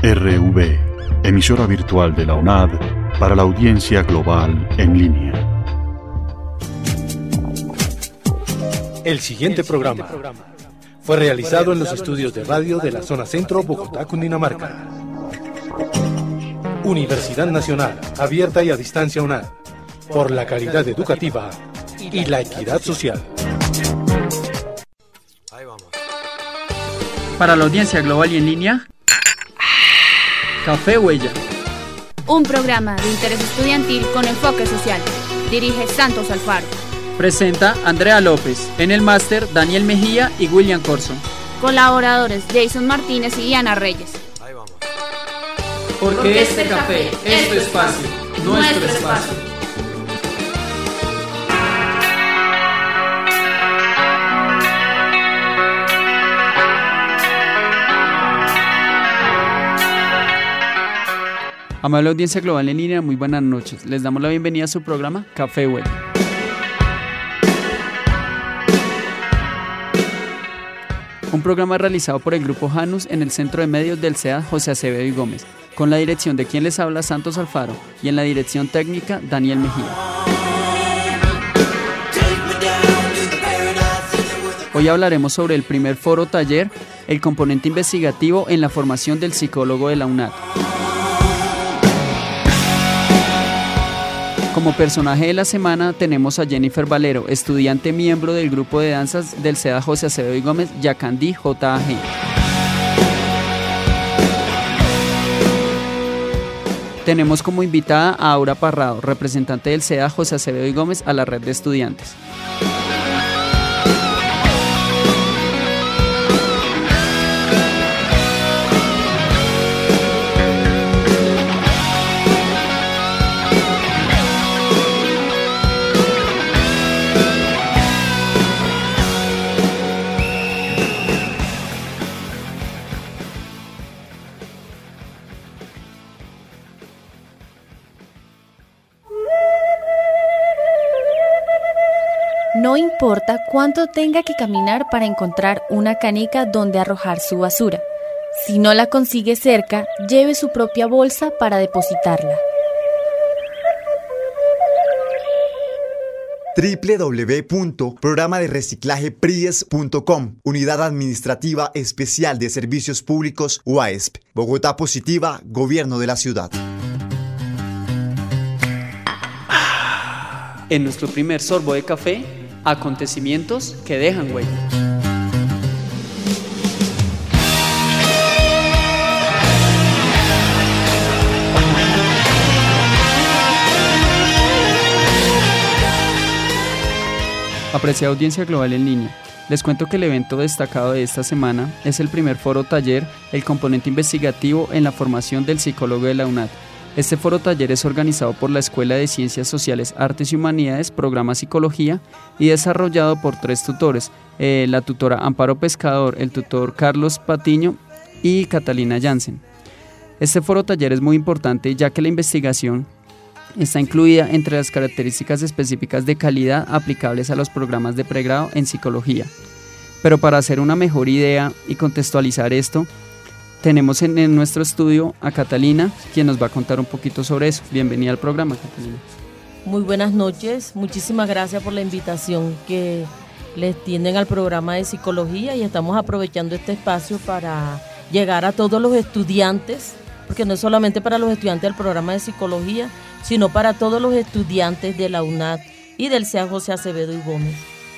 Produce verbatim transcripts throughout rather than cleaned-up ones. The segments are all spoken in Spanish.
R V, emisora virtual de la UNAD para la audiencia global en línea. El siguiente programa fue realizado en los estudios de radio de la zona centro, Bogotá, Cundinamarca. Universidad Nacional, abierta y a distancia UNAD, por la calidad educativa y la equidad social. Para la audiencia global y en línea, Café Huella. Un programa de interés estudiantil con enfoque social. Dirige Santos Alfaro. Presenta Andrea López. En el máster, Daniel Mejía y William Corso. Colaboradores Jason Martínez y Diana Reyes. Porque este café es tu espacio, nuestro espacio. Amable audiencia global en línea, muy buenas noches. Les damos la bienvenida a su programa Café Web. Un programa realizado por el Grupo Janus en el Centro de Medios del C E A José Acevedo y Gómez, con la dirección de quien les habla, Santos Alfaro, y en la dirección técnica, Daniel Mejía. Hoy hablaremos sobre el primer foro taller, el componente investigativo en la formación del psicólogo de la UNAD. Como personaje de la semana tenemos a Jennifer Valero, estudiante miembro del grupo de danzas del C E A José Acevedo y Gómez, Yacandí J A G. Tenemos como invitada a Aura Parrado, representante del C E A José Acevedo y Gómez a la red de estudiantes. No importa cuánto tenga que caminar para encontrar una caneca donde arrojar su basura. Si no la consigue cerca, lleve su propia bolsa para depositarla. doble u doble u doble u punto programa de reciclaje pries punto com, Unidad Administrativa Especial de Servicios Públicos U A E S P, Bogotá Positiva, Gobierno de la Ciudad. En nuestro primer sorbo de café, acontecimientos que dejan huella. Apreciada audiencia global en línea, les cuento que el evento destacado de esta semana es el primer foro taller, el componente investigativo en la formación del psicólogo de la UNAD. Este foro taller es organizado por la Escuela de Ciencias Sociales, Artes y Humanidades, Programa Psicología, y desarrollado por tres tutores, eh, la tutora Amparo Pescador, el tutor Carlos Patiño y Catalina Jansen. Este foro taller es muy importante ya que la investigación está incluida entre las características específicas de calidad aplicables a los programas de pregrado en psicología. Pero para hacer una mejor idea y contextualizar esto, tenemos en, en nuestro estudio a Catalina, quien nos va a contar un poquito sobre eso. Bienvenida al programa, Catalina. Muy buenas noches, muchísimas gracias por la invitación que les tienden al programa de psicología y estamos aprovechando este espacio para llegar a todos los estudiantes, porque no es solamente para los estudiantes del programa de psicología, sino para todos los estudiantes de la UNAD y del C E A José Acevedo y Gómez.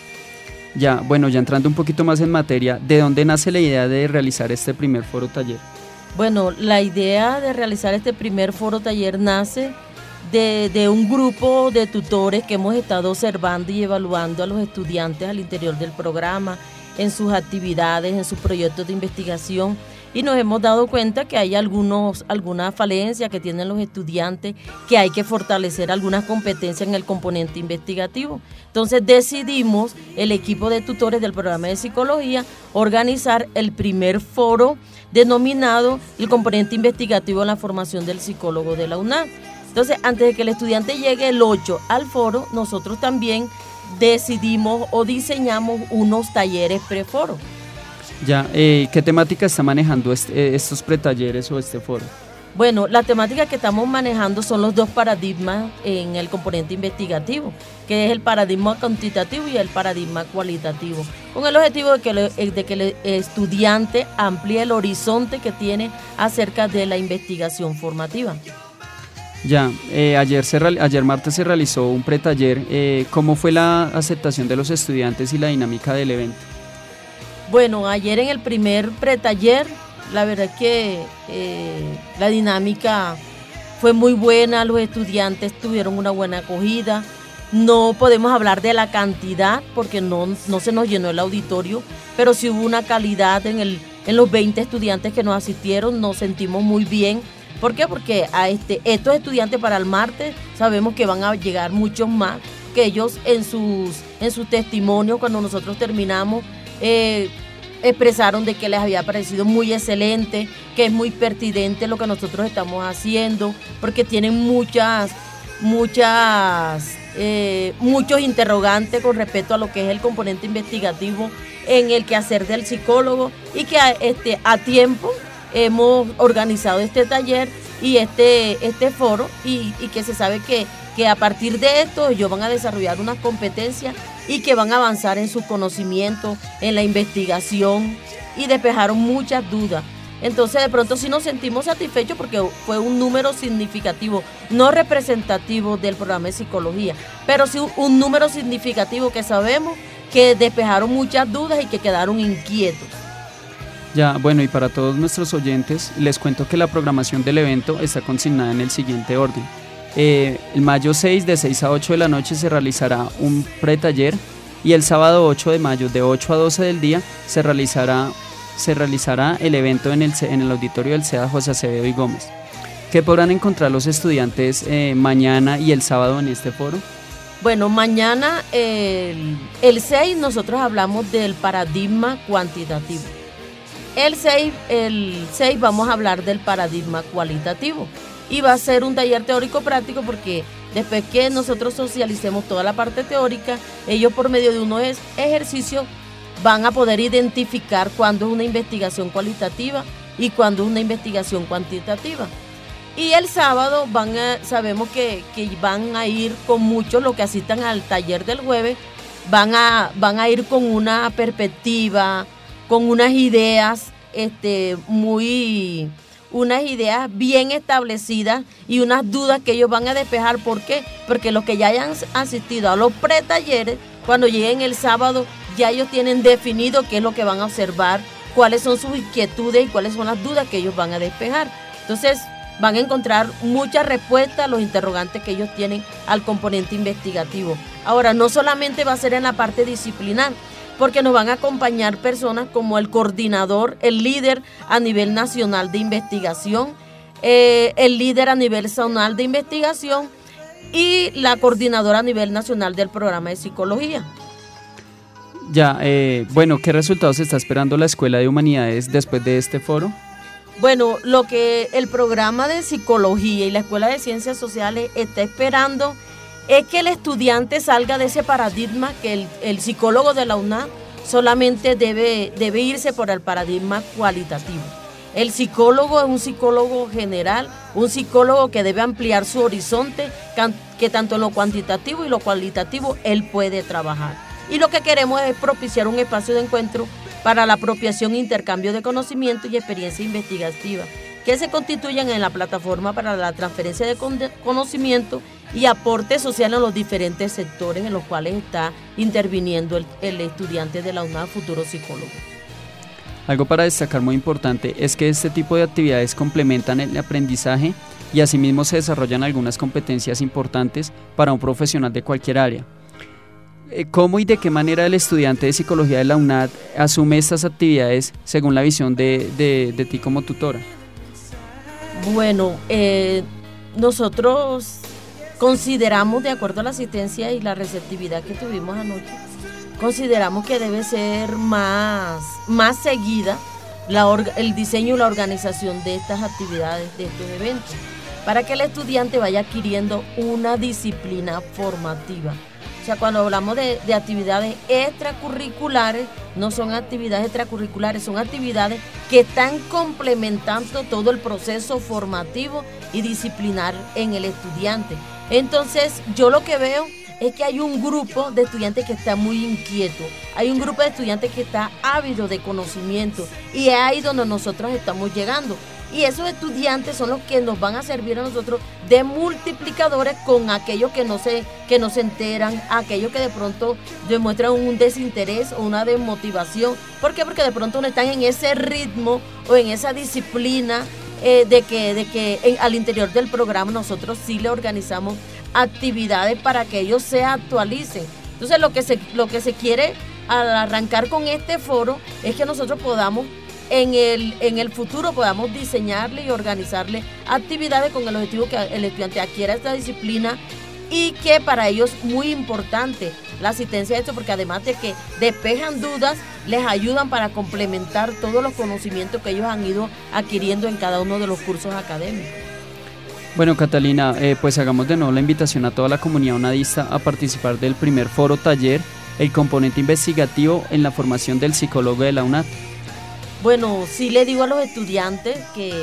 Ya, bueno, ya entrando un poquito más en materia, ¿de dónde nace la idea de realizar este primer foro taller? Bueno, la idea de realizar este primer foro taller nace de, de un grupo de tutores que hemos estado observando y evaluando a los estudiantes al interior del programa, en sus actividades, en sus proyectos de investigación, y nos hemos dado cuenta que hay algunos, algunas falencias que tienen los estudiantes, que hay que fortalecer algunas competencias en el componente investigativo. Entonces decidimos, el equipo de tutores del programa de psicología, organizar el primer foro denominado el componente investigativo en la formación del psicólogo de la UNAD. Entonces, antes de que el estudiante llegue el ocho al foro, nosotros también decidimos o diseñamos unos talleres preforo. Ya, eh, ¿qué temática está manejando este, estos pretalleres o este foro? Bueno, la temática que estamos manejando son los dos paradigmas en el componente investigativo, que es el paradigma cuantitativo y el paradigma cualitativo, con el objetivo de que, el, de que el estudiante amplíe el horizonte que tiene acerca de la investigación formativa. Ya, eh, ayer, se, ayer martes se realizó un pretaller. Eh, ¿Cómo fue la aceptación de los estudiantes y la dinámica del evento? Bueno, ayer en el primer pretaller, la verdad es que eh, la dinámica fue muy buena, los estudiantes tuvieron una buena acogida. No podemos hablar de la cantidad porque no, no se nos llenó el auditorio, pero sí hubo una calidad en, el, en los veinte estudiantes que nos asistieron, nos sentimos muy bien. ¿Por qué? Porque a este, estos estudiantes para el martes sabemos que van a llegar muchos más, que ellos en sus, en sus testimonios cuando nosotros terminamos eh, expresaron de que les había parecido muy excelente, que es muy pertinente lo que nosotros estamos haciendo, porque tienen muchas, muchas, eh, muchos interrogantes con respecto a lo que es el componente investigativo en el quehacer del psicólogo y que a, este, a tiempo hemos organizado este taller y este, este foro y, y que se sabe que, que a partir de esto ellos van a desarrollar unas competencias y que van a avanzar en su conocimiento, en la investigación y despejaron muchas dudas. Entonces de pronto sí nos sentimos satisfechos porque fue un número significativo, no representativo del programa de psicología, pero sí un número significativo que sabemos que despejaron muchas dudas y que quedaron inquietos. Ya, bueno, y para todos nuestros oyentes, les cuento que la programación del evento está consignada en el siguiente orden. Eh, el mayo seis, de seis a ocho de la noche, se realizará un pretaller y el sábado ocho de mayo, de ocho a doce del día, se realizará, se realizará el evento en el, en el auditorio del SEDA José Acevedo y Gómez. ¿Qué podrán encontrar los estudiantes eh, mañana y el sábado en este foro? Bueno, mañana, el, el seis, nosotros hablamos del paradigma cuantitativo. El seis, el seis vamos a hablar del paradigma cualitativo y va a ser un taller teórico práctico porque después que nosotros socialicemos toda la parte teórica, ellos por medio de unos ejercicios van a poder identificar cuándo es una investigación cualitativa y cuándo es una investigación cuantitativa. Y el sábado van a, sabemos que, que van a ir con muchos, los que asistan al taller del jueves, van a, van a ir con una perspectiva, con unas ideas este, muy, unas ideas bien establecidas y unas dudas que ellos van a despejar. ¿Por qué? Porque los que ya hayan asistido a los pretalleres, cuando lleguen el sábado, ya ellos tienen definido qué es lo que van a observar, cuáles son sus inquietudes y cuáles son las dudas que ellos van a despejar. Entonces, van a encontrar muchas respuestas a los interrogantes que ellos tienen al componente investigativo. Ahora, no solamente va a ser en la parte disciplinar, porque nos van a acompañar personas como el coordinador, el líder a nivel nacional de investigación, eh, el líder a nivel zonal de investigación y la coordinadora a nivel nacional del programa de psicología. Ya, eh, bueno, ¿qué resultados está esperando la Escuela de Humanidades después de este foro? Bueno, lo que el programa de psicología y la Escuela de Ciencias Sociales está esperando es que el estudiante salga de ese paradigma que el, el psicólogo de la UNAD solamente debe, debe irse por el paradigma cualitativo. El psicólogo es un psicólogo general, un psicólogo que debe ampliar su horizonte, que tanto en lo cuantitativo y lo cualitativo él puede trabajar. Y lo que queremos es propiciar un espacio de encuentro para la apropiación e intercambio de conocimiento y experiencia investigativa, que se constituyan en la plataforma para la transferencia de conocimiento y aporte social en los diferentes sectores en los cuales está interviniendo el, el estudiante de la UNAD, futuro psicólogo. Algo para destacar muy importante es que este tipo de actividades complementan el aprendizaje y asimismo se desarrollan algunas competencias importantes para un profesional de cualquier área. ¿Cómo y de qué manera el estudiante de psicología de la UNAD asume estas actividades según la visión de, de, de ti como tutora? Bueno, eh, nosotros consideramos, de acuerdo a la asistencia y la receptividad que tuvimos anoche, consideramos que debe ser más, más seguida la orga, el diseño y la organización de estas actividades, de estos eventos, para que el estudiante vaya adquiriendo una disciplina formativa. O sea, cuando hablamos de, de actividades extracurriculares, no son actividades extracurriculares, son actividades que están complementando todo el proceso formativo y disciplinar en el estudiante. Entonces, yo lo que veo es que hay un grupo de estudiantes que está muy inquieto, hay un grupo de estudiantes que está ávido de conocimiento y es ahí donde nosotros estamos llegando. Y esos estudiantes son los que nos van a servir a nosotros de multiplicadores con aquellos que no se, que no se enteran, aquellos que de pronto demuestran un desinterés o una desmotivación. ¿Por qué? Porque de pronto no están en ese ritmo o en esa disciplina eh, de que, de que en, al interior del programa nosotros sí le organizamos actividades para que ellos se actualicen. Entonces lo que se, lo que se quiere al arrancar con este foro es que nosotros podamos En el, en el futuro podamos diseñarle y organizarle actividades con el objetivo que el estudiante adquiera esta disciplina y que para ellos es muy importante la asistencia a esto, porque además de que despejan dudas, les ayudan para complementar todos los conocimientos que ellos han ido adquiriendo en cada uno de los cursos académicos. Bueno, Catalina, eh, pues hagamos de nuevo la invitación a toda la comunidad unadista a participar del primer foro taller, el componente investigativo en la formación del psicólogo de la UNAD. Bueno, sí le digo a los estudiantes que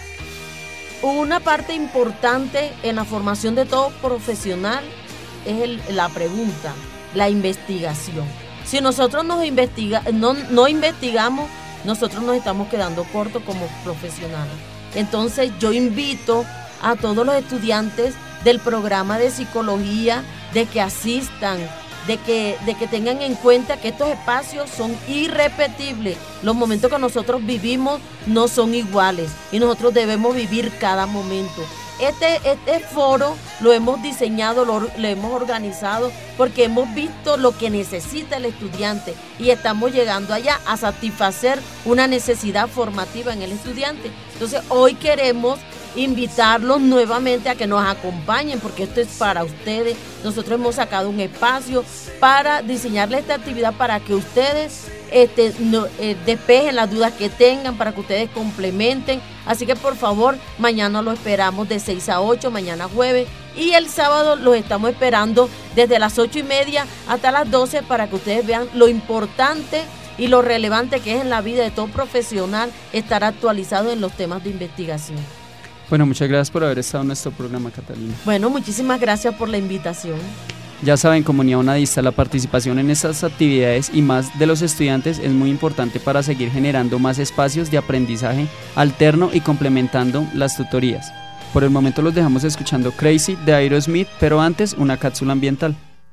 una parte importante en la formación de todo profesional es el, la pregunta, la investigación. Si nosotros nos investiga, no, no investigamos, nosotros nos estamos quedando cortos como profesionales. Entonces yo invito a todos los estudiantes del programa de psicología de que asistan, De que, de que tengan en cuenta que estos espacios son irrepetibles. Los momentos que nosotros vivimos no son iguales y nosotros debemos vivir cada momento. Este, este foro lo hemos diseñado, lo, lo hemos organizado porque hemos visto lo que necesita el estudiante y estamos llegando allá a satisfacer una necesidad formativa en el estudiante. Entonces hoy queremos invitarlos nuevamente a que nos acompañen porque esto es para ustedes. Nosotros hemos sacado un espacio para diseñarle esta actividad para que ustedes este, no, eh, despejen las dudas que tengan, para que ustedes complementen. Así que por favor, mañana lo esperamos de seis a ocho, mañana jueves, y el sábado los estamos esperando desde las ocho y media hasta las doce para que ustedes vean lo importante y lo relevante que es en la vida de todo profesional estar actualizado en los temas de investigación. Bueno, muchas gracias por haber estado en nuestro programa, Catalina. Bueno, muchísimas gracias por la invitación. Ya saben, comunidad unadista, la participación en estas actividades y más de los estudiantes es muy importante para seguir generando más espacios de aprendizaje alterno y complementando las tutorías. Por el momento los dejamos escuchando Crazy de Aerosmith, pero antes una cápsula ambiental.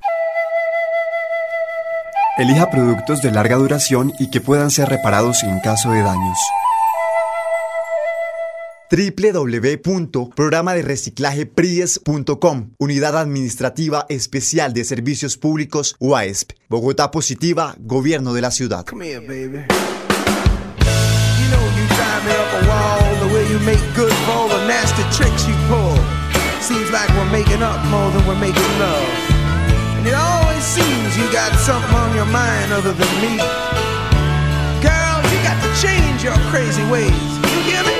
Elija productos de larga duración y que puedan ser reparados en caso de daños. doble u doble u doble u punto programa de reciclaje prides punto com, Unidad Administrativa Especial de Servicios Públicos U A E S P, Bogotá Positiva, Gobierno de la Ciudad. Come here, baby. You know you drive me up a wall, the way you make good for all the nasty tricks you pull. Seems like we're making up more than we're making love. And it always seems you got something on your mind other than me. Girl, you got to change your crazy ways. You hear me?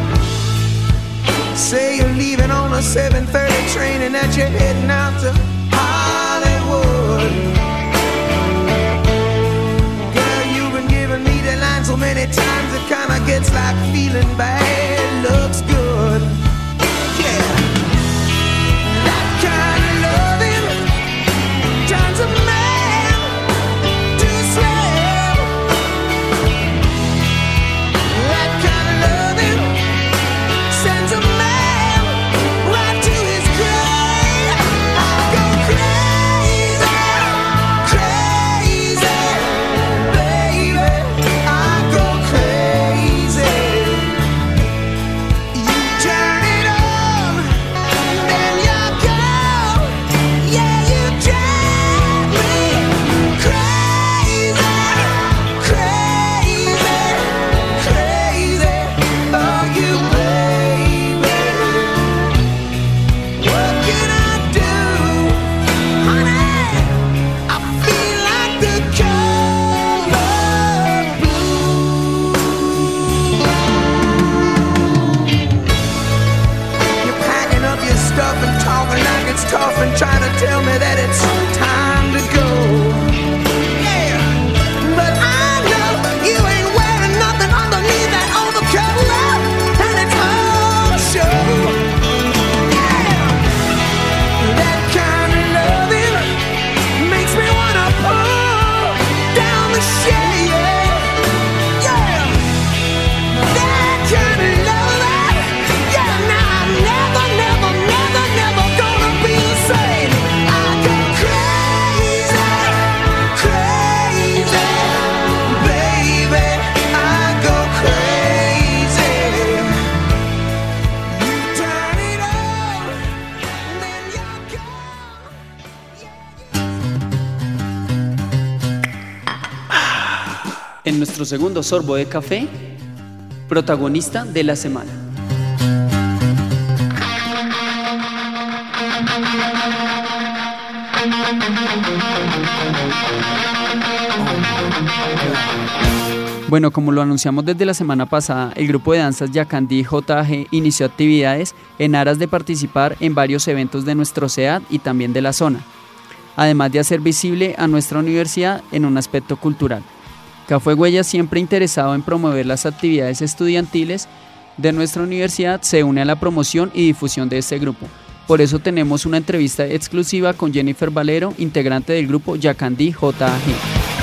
Say you're leaving on a seven thirty train and that you're heading out to Hollywood. Girl, you've been giving me the line so many times it kinda gets like feeling bad looks good. Yeah, that kind of loving turns a man to a slave. That kind of loving sends a nuestro segundo sorbo de café, protagonista de la semana. Bueno, como lo anunciamos desde la semana pasada, el grupo de danzas Yacandí J A G inició actividades en aras de participar en varios eventos de nuestro C E A D y también de la zona, además de hacer visible a nuestra universidad en un aspecto cultural. Café Huella, siempre interesado en promover las actividades estudiantiles de nuestra universidad, se une a la promoción y difusión de este grupo. Por eso tenemos una entrevista exclusiva con Jennifer Valero, integrante del grupo Yacandí J A G.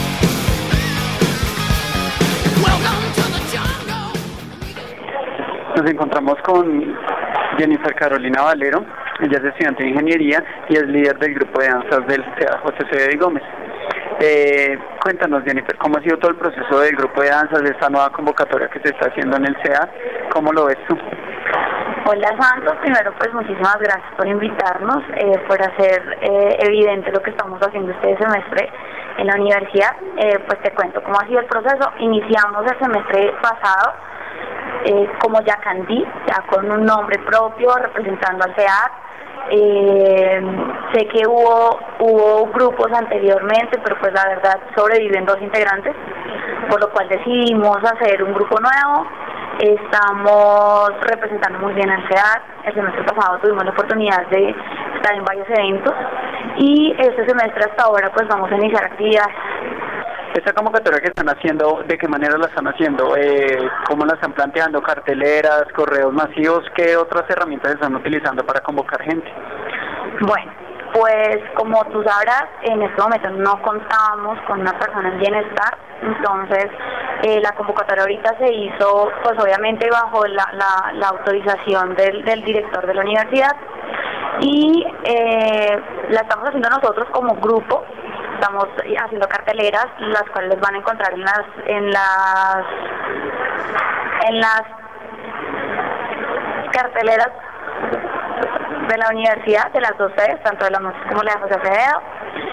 Nos encontramos con Jennifer Carolina Valero. Ella es estudiante de ingeniería y es líder del grupo de danzas del C E A José Acevedo Gómez. Eh, cuéntanos, Jennifer, ¿cómo ha sido todo el proceso del grupo de danzas, de esta nueva convocatoria que se está haciendo en el C E A? ¿Cómo lo ves tú? Hola, Santos. Primero, pues muchísimas gracias por invitarnos, eh, por hacer eh, evidente lo que estamos haciendo este semestre en la universidad. Eh, pues te cuento cómo ha sido el proceso. Iniciamos el semestre pasado eh, como Yacandí, ya con un nombre propio, representando al C E A D. Eh, sé que hubo hubo grupos anteriormente, pero pues la verdad sobreviven dos integrantes, por lo cual decidimos hacer un grupo nuevo. Estamos representando muy bien al C E A D. El semestre pasado tuvimos la oportunidad de estar en varios eventos y este semestre hasta ahora pues vamos a iniciar actividades. Esta convocatoria que están haciendo, ¿de qué manera la están haciendo? Eh, ¿Cómo la están planteando? ¿Carteleras, correos masivos? ¿Qué otras herramientas están utilizando para convocar gente? Bueno, pues como tú sabrás, en este momento no contábamos con una persona en bienestar, entonces eh, la convocatoria ahorita se hizo, pues obviamente bajo la, la, la autorización del, del director de la universidad y eh, la estamos haciendo nosotros como grupo. Estamos haciendo carteleras, las cuales les van a encontrar en las en las en las carteleras de la universidad, de las dos sedes, tanto de la Noche como la de José Acevedo,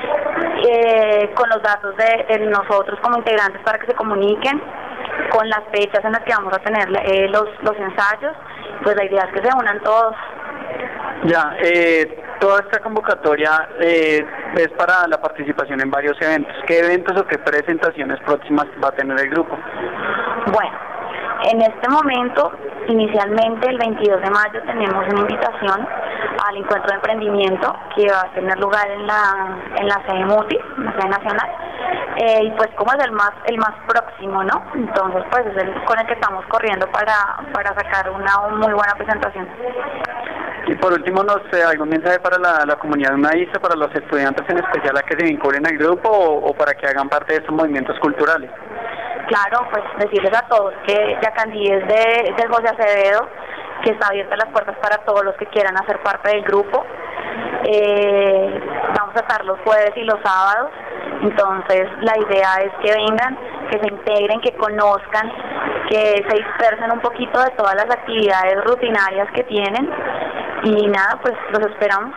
eh, con los datos de, de nosotros como integrantes para que se comuniquen, con las fechas en las que vamos a tener eh, los, los ensayos. Pues la idea es que se unan todos. Ya, eh, toda esta convocatoria eh, es para la participación en varios eventos. ¿Qué eventos o qué presentaciones próximas va a tener el grupo? Bueno, en este momento, inicialmente el veintidós de mayo tenemos una invitación al encuentro de emprendimiento que va a tener lugar en la en la sede MUTI, en la sede nacional, eh, y pues como es el más el más próximo, ¿no? Entonces pues es el con el que estamos corriendo para para sacar una muy buena presentación. Y por último, no sé, ¿algún mensaje para la, la comunidad unadista, para los estudiantes en especial a que se vinculen al grupo o, o para que hagan parte de estos movimientos culturales? Claro, pues decirles a todos que Yacandí es de, de José Acevedo, que está abierta las puertas para todos los que quieran hacer parte del grupo. Eh, vamos a estar los jueves y los sábados, entonces la idea es que vengan, que se integren, que conozcan, que se dispersen un poquito de todas las actividades rutinarias que tienen y nada, pues los esperamos.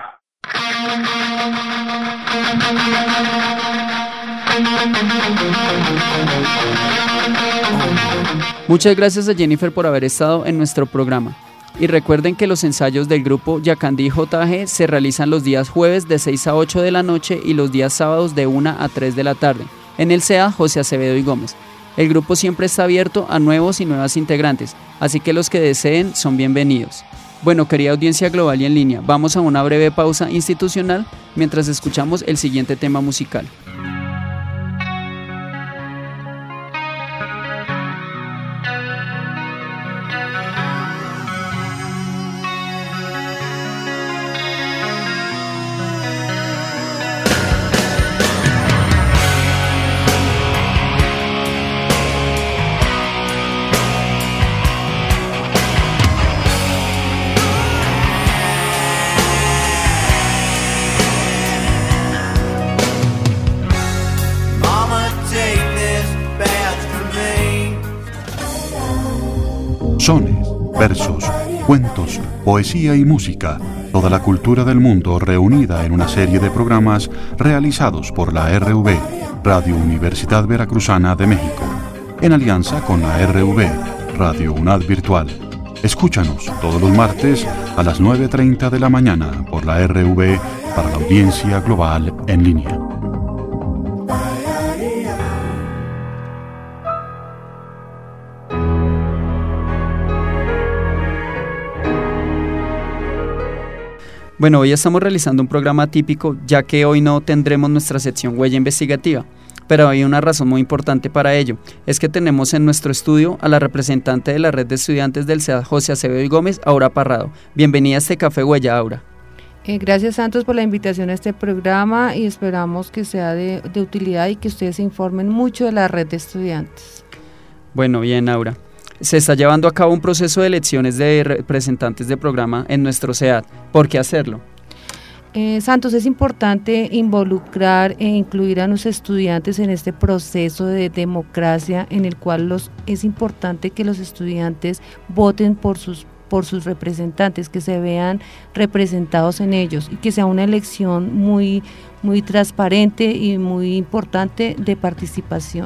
Muchas gracias a Jennifer por haber estado en nuestro programa. Y recuerden que los ensayos del grupo Yacandí J A G se realizan los días jueves de seis a ocho de la noche y los días sábados de una a tres de la tarde, en el C E A José Acevedo y Gómez. El grupo siempre está abierto a nuevos y nuevas integrantes, así que los que deseen son bienvenidos. Bueno, querida audiencia global y en línea, vamos a una breve pausa institucional mientras escuchamos el siguiente tema musical. Sones, versos, cuentos, poesía y música, toda la cultura del mundo reunida en una serie de programas realizados por la R V, Radio Universidad Veracruzana de México. en alianza con la R V, Radio UNAD Virtual. Escúchanos todos los martes a las nueve y treinta de la mañana por la R V para la audiencia global en línea. Bueno, hoy estamos realizando un programa típico, ya que hoy no tendremos nuestra sección Huella Investigativa, pero hay una razón muy importante para ello, es que tenemos en nuestro estudio a la representante de la red de estudiantes del SEAD José Acevedo y Gómez, Aura Parrado. Bienvenida a este Café Huella, Aura. Eh, gracias, Santos, por la invitación a este programa y esperamos que sea de, de utilidad y que ustedes se informen mucho de la red de estudiantes. Bueno, bien, Aura. Se está llevando a cabo un proceso de elecciones de representantes de programa en nuestro SEAD. ¿Por qué hacerlo? Eh, Santos, es importante involucrar e incluir a los estudiantes en este proceso de democracia en el cual los, es importante que los estudiantes voten por sus, por sus representantes, que se vean representados en ellos y que sea una elección muy, muy transparente y muy importante de participación.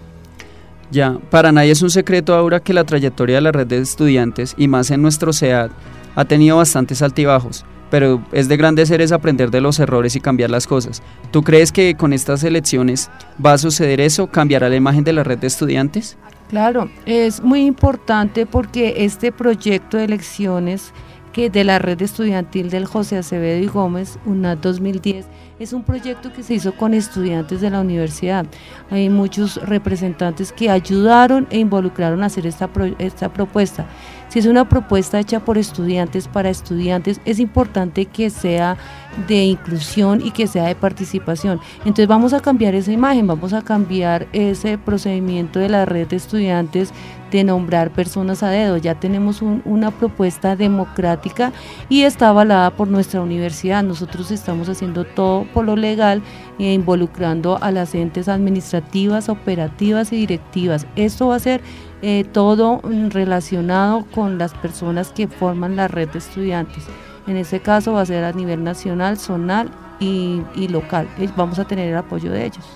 Ya, para nadie es un secreto, Aura, que la trayectoria de la red de estudiantes, y más en nuestro SEAD, ha tenido bastantes altibajos, pero es de grandes seres aprender de los errores y cambiar las cosas. ¿Tú crees que con estas elecciones va a suceder eso? ¿Cambiará la imagen de la red de estudiantes? Claro, es muy importante porque este proyecto de elecciones que de la red estudiantil del José Acevedo y Gómez, UNAD dos mil diez, es un proyecto que se hizo con estudiantes de la universidad. Hay muchos representantes que ayudaron e involucraron a hacer esta, pro, esta propuesta. Si es una propuesta hecha por estudiantes para estudiantes, es importante que sea de inclusión y que sea de participación. Entonces vamos a cambiar esa imagen, vamos a cambiar ese procedimiento de la red de estudiantes de nombrar personas a dedo. Ya tenemos un, una propuesta democrática y está avalada por nuestra universidad. Nosotros estamos haciendo todo por lo legal e involucrando a las entes administrativas, operativas y directivas. Esto va a ser eh, todo relacionado con las personas que forman la red de estudiantes. En este caso va a ser a nivel nacional, zonal y, y local. Vamos a tener el apoyo de ellos.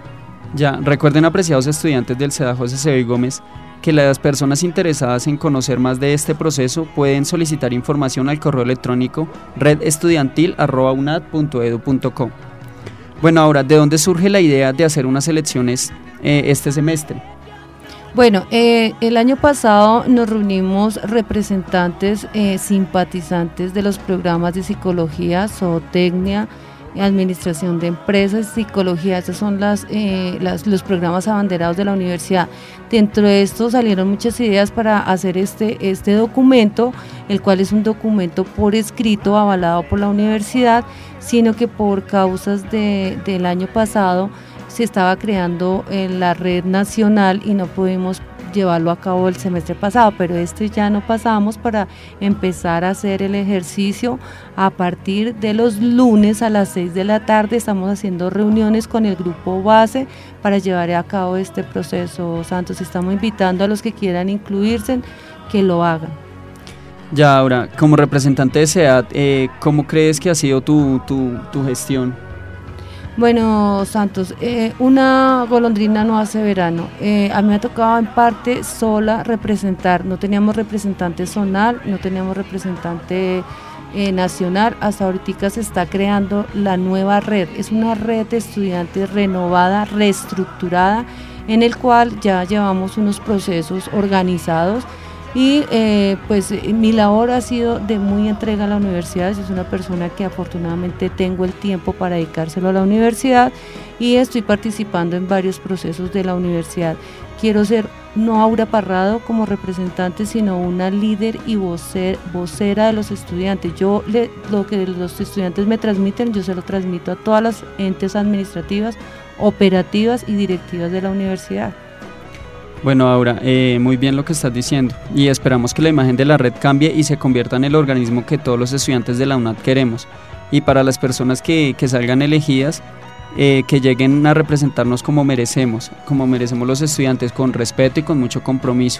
Ya, recuerden, apreciados estudiantes del SEAD José Acevedo y Gómez, que las personas interesadas en conocer más de este proceso pueden solicitar información al correo electrónico red estudiantil arroba unad punto edu punto co. Bueno, ahora, ¿de dónde surge la idea de hacer unas elecciones eh, este semestre? Bueno, eh, el año pasado nos reunimos representantes eh, simpatizantes de los programas de psicología, zootecnia, administración de empresas, psicología. Estos son las, eh, las, los programas abanderados de la universidad. Dentro de esto salieron muchas ideas para hacer este, este documento, el cual es un documento por escrito avalado por la universidad, sino que por causas de, del año pasado se estaba creando en la red nacional y no pudimos llevarlo a cabo el semestre pasado, pero este ya no pasamos para empezar a hacer el ejercicio a partir de los lunes a las seis de la tarde. Estamos haciendo reuniones con el grupo base para llevar a cabo este proceso, Santos. Estamos invitando a los que quieran incluirse que lo hagan. Ya, ahora, como representante de SEAD, eh, ¿cómo crees que ha sido tu, tu, tu gestión? Bueno, Santos, eh, una golondrina no hace verano. Eh, a mí me ha tocado en parte sola representar. No teníamos representante zonal, no teníamos representante eh, nacional. Hasta ahorita se está creando la nueva red. Es una red de estudiantes renovada, reestructurada, en el cual ya llevamos unos procesos organizados. Y eh, pues mi labor ha sido de muy entrega a la universidad. Soy una persona que afortunadamente tengo el tiempo para dedicárselo a la universidad y estoy participando en varios procesos de la universidad. Quiero ser no Aura Parrado como representante, sino una líder y vocer, vocera de los estudiantes. Yo le, lo que los estudiantes me transmiten, yo se lo transmito a todas las entes administrativas, operativas y directivas de la universidad. Bueno, Aura, eh, muy bien lo que estás diciendo y esperamos que la imagen de la red cambie y se convierta en el organismo que todos los estudiantes de la UNAD queremos. Y para las personas que, que salgan elegidas, eh, que lleguen a representarnos como merecemos, como merecemos los estudiantes, con respeto y con mucho compromiso.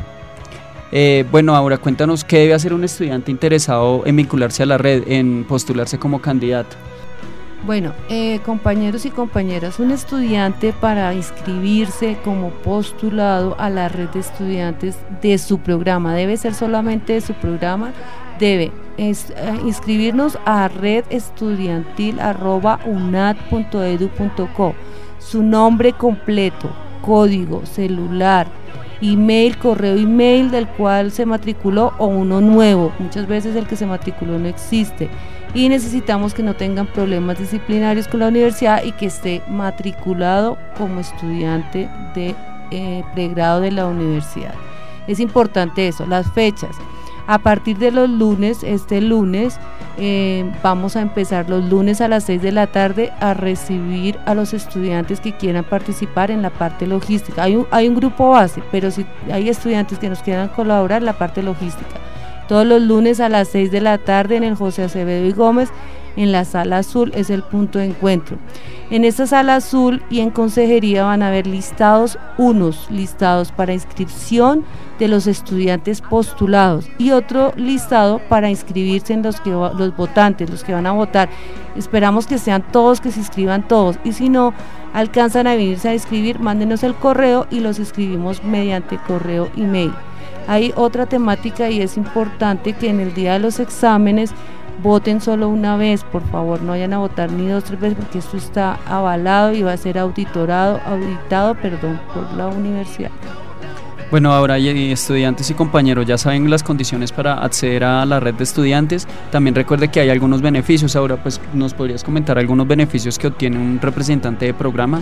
Eh, bueno, Aura, cuéntanos qué debe hacer un estudiante interesado en vincularse a la red, en postularse como candidato. Bueno, eh, compañeros y compañeras, un estudiante para inscribirse como postulado a la red de estudiantes de su programa, debe ser solamente de su programa, debe es, eh, inscribirnos a red estudiantil arroba unad punto edu punto co, su nombre completo, código, celular, email, correo email del cual se matriculó o uno nuevo, muchas veces el que se matriculó no existe, y necesitamos que no tengan problemas disciplinarios con la universidad y que esté matriculado como estudiante de eh, pregrado de la universidad. Es importante eso, las fechas. A partir de los lunes, este lunes, eh, vamos a empezar los lunes a las seis de la tarde a recibir a los estudiantes que quieran participar en la parte logística. Hay un, hay un grupo base, pero si hay estudiantes que nos quieran colaborar en la parte logística. Todos los lunes a las seis de la tarde en el José Acevedo y Gómez, en la sala azul, es el punto de encuentro. En esta sala azul y en consejería van a haber listados, unos listados para inscripción de los estudiantes postulados y otro listado para inscribirse en los, que, los votantes, los que van a votar. Esperamos que sean todos, que se inscriban todos, y si no alcanzan a venirse a inscribir, mándenos el correo y los inscribimos mediante correo email. Hay otra temática y es importante que en el día de los exámenes voten solo una vez, por favor, no vayan a votar ni dos, tres veces, porque esto está avalado y va a ser auditorado, auditado, perdón, por la universidad. Bueno, ahora estudiantes y compañeros ya saben las condiciones para acceder a la red de estudiantes. También recuerde que hay algunos beneficios. Ahora, pues, ¿nos podrías comentar algunos beneficios que obtiene un representante de programa?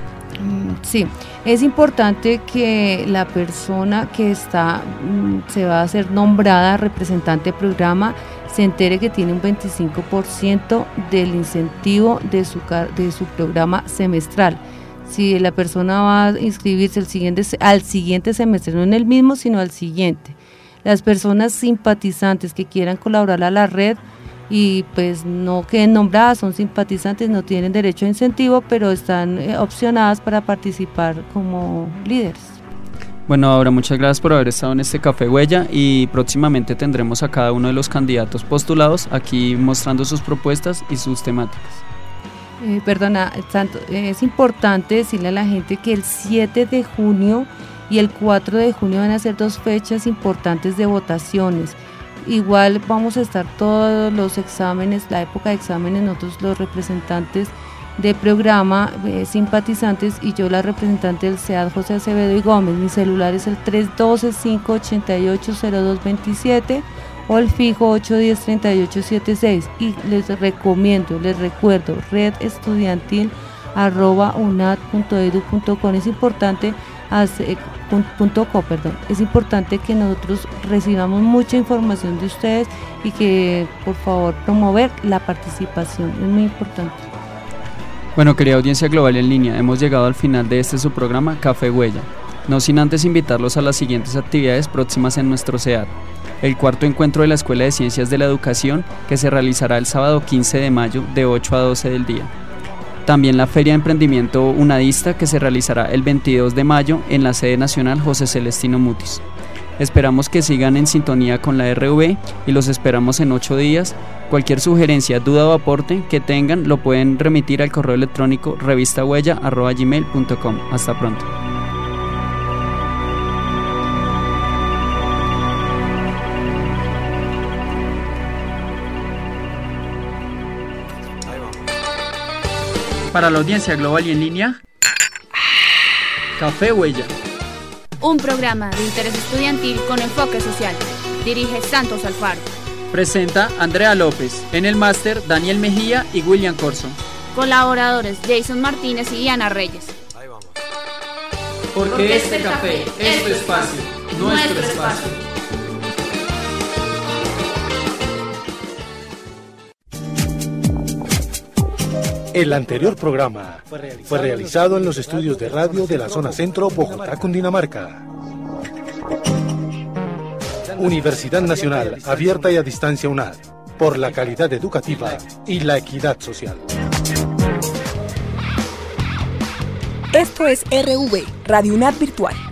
Sí, es importante que la persona que está, se va a hacer nombrada representante de programa, se entere que tiene un veinticinco por ciento del incentivo de su, de su programa semestral. Si la persona va a inscribirse el siguiente, al siguiente semestre, no en el mismo, sino al siguiente. Las personas simpatizantes que quieran colaborar a la red y pues no queden nombradas, son simpatizantes, no tienen derecho a incentivo, pero están eh, opcionadas para participar como líderes. Bueno, ahora muchas gracias por haber estado en este Café Huella y próximamente tendremos a cada uno de los candidatos postulados aquí mostrando sus propuestas y sus temáticas. Eh, perdona, Santo, eh, es importante decirle a la gente que el siete de junio y el cuatro de junio van a ser dos fechas importantes de votaciones. Igual vamos a estar todos los exámenes, la época de exámenes, nosotros los representantes de programa, eh, simpatizantes, y yo la representante del C E A D José Acevedo y Gómez. Mi celular es el tres uno dos, cinco ocho ocho, cero dos dos siete o el fijo ocho uno cero, tres ocho siete seis, y les recomiendo, les recuerdo, red estudiantil arroba unad punto edu punto com. Es importante hacer, punto co, perdón, es importante que nosotros recibamos mucha información de ustedes y que por favor promover la participación, es muy importante. Bueno, querida audiencia global en línea, hemos llegado al final de este su programa Café Huella, no sin antes invitarlos a las siguientes actividades próximas en nuestro C E A D. El cuarto encuentro de la Escuela de Ciencias de la Educación, que se realizará el sábado quince de mayo de ocho a doce del día. También la Feria de Emprendimiento Unadista, que se realizará el veintidós de mayo en la sede nacional José Celestino Mutis. Esperamos que sigan en sintonía con la R V y los esperamos en ocho días. Cualquier sugerencia, duda o aporte que tengan lo pueden remitir al correo electrónico revistahuella arroba gmail punto com. Hasta pronto. Para la audiencia global y en línea, Café Huella. Un programa de interés estudiantil con enfoque social. Dirige Santos Alfaro. Presenta Andrea López. En el máster, Daniel Mejía y William Corso. Colaboradores Jason Martínez y Diana Reyes. Porque este café es tu espacio, nuestro espacio. El anterior programa fue realizado en los estudios de radio de la zona centro, Bogotá, Cundinamarca. Universidad Nacional, abierta y a distancia UNAD, por la calidad educativa y la equidad social. Esto es R V, Radio UNAD Virtual.